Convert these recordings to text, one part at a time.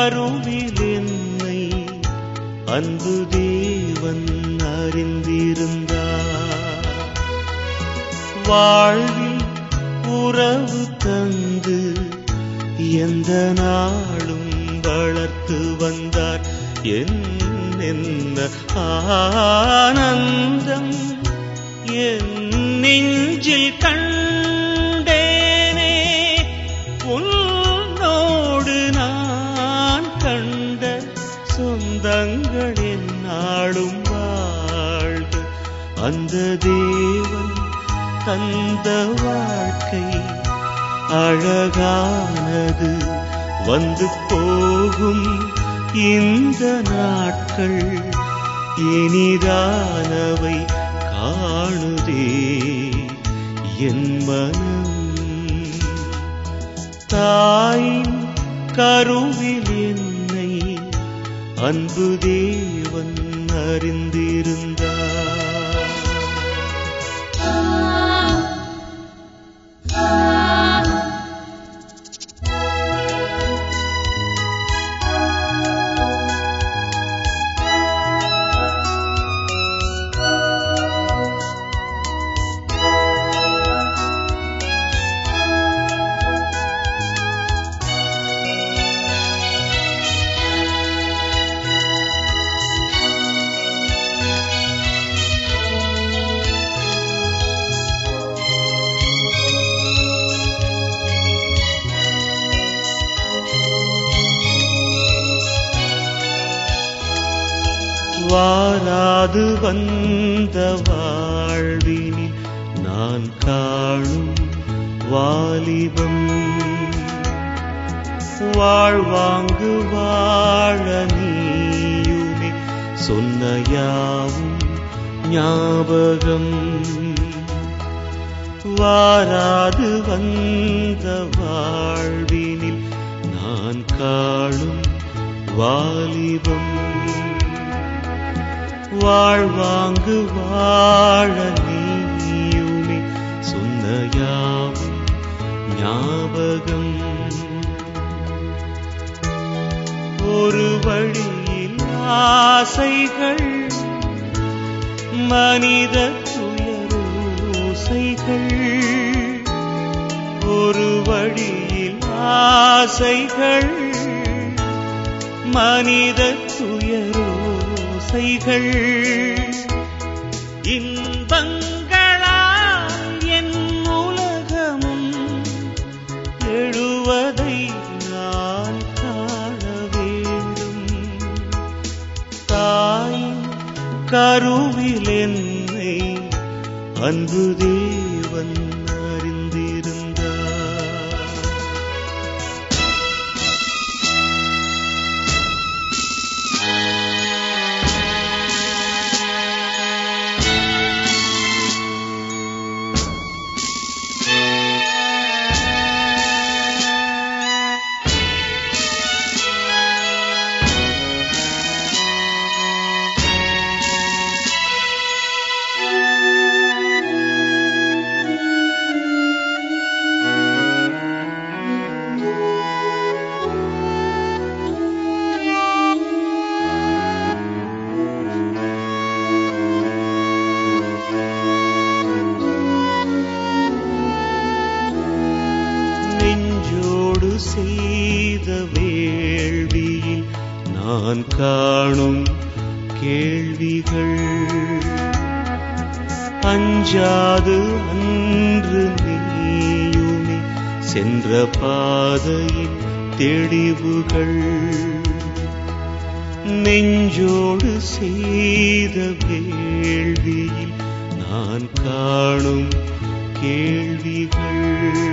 கருவில் என்னை அன்பு தேவன் அறிந்திருந்தார். வாழ்வில் உறவு தந்து எந்த நாளும் வளர்த்து வந்தார். என்ன ஆனந்தம் என் நெஞ்சில் கண்டேனே, உன்னோடு நான் கண்ட சொந்தங்கள் என்னாலும் வாழ்க. அந்த தேவன் தந்த வாழ்க்கை அழகானது, வந்து போகும் இந்த நாட்கள் இனிதானவை காணுதே என் மனம். தாயின் கருவில் என்னை அன்பு தேவன் அறிந்திருந்தார். வாராது வந்த வாழ்வினில் நான் காணும் வாலிபம், வாழ்வாங்கு வாழ நீயுமே சொன்ன யாவும் ஞாபகம். வாராது வந்த வாழ்வினில் நான் காணும் வாலிபம், வாழ்வாங்கு வாழ நீயுமே சொன்ன யாவும் ஞாபகம். ஒரு வழியில் ஆசைகள், மனித துயரோசைகள். ஒரு வழியில் ஆசைகள், மனித துயரோசைகள். இன்பங்களால் என் உலகமும் எழுவதை நான் காண வேண்டும். தாயின் கருவில் என்னை அன்பு தேவன் அறிந்திருந்தார். செய்த வேள்வியில் நான் காணும் கேள்விகள், அஞ்சாது அன்று நீயுமே சென்ற பாதையின் தெளிவுகள். நெஞ்சோடு செய்த வேள்வியில் நான் காணும் கேள்விகள்,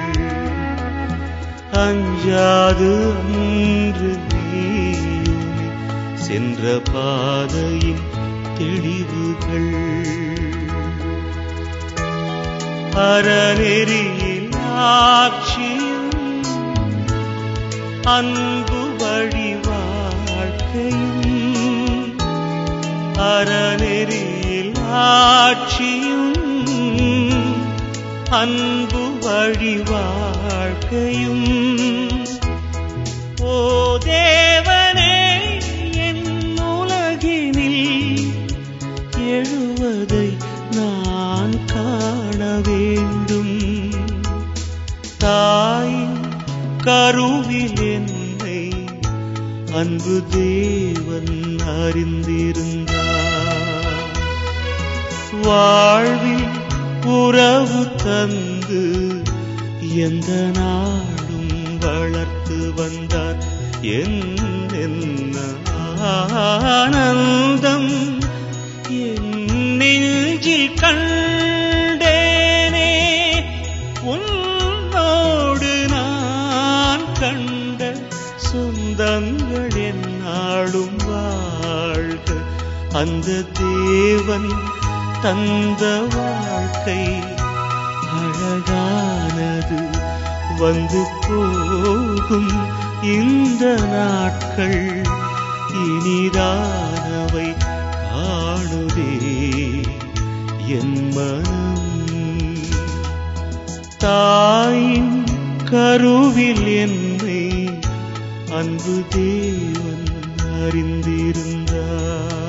அஞ்சாது அன்று நீயுமே சென்ற பாதையின் தெளிவுகள். அறநெறியில் ஆட்சியும் அன்பு வழி வாழ்க்கையும், அறநெறியில் ஆட்சியும் அன்பு வழி வாழ்க்கையும். ஓ தேவன் தாயின் கருவில் என்னை அன்பு தேவன் அறிந்திருந்தார். வாழ்வில் உறவு தந்து எந்த நாடும் வளர்த்து வந்தார். என்ன ஆனந்தம் என் நெஞ்சில் கண்டேனே, உன்னோடு நான் கண்ட சொந்தங்கள் என்னாலும் வாழ்க. அந்த தேவன் தந்த வாழ்க்கை அழகானது, வந்து போகும் இந்த நாட்கள் இனிதானவை காணுதே என் மனம். தாயின் கருவில் என்னை அன்பு தேவன் அறிந்திருந்தார்.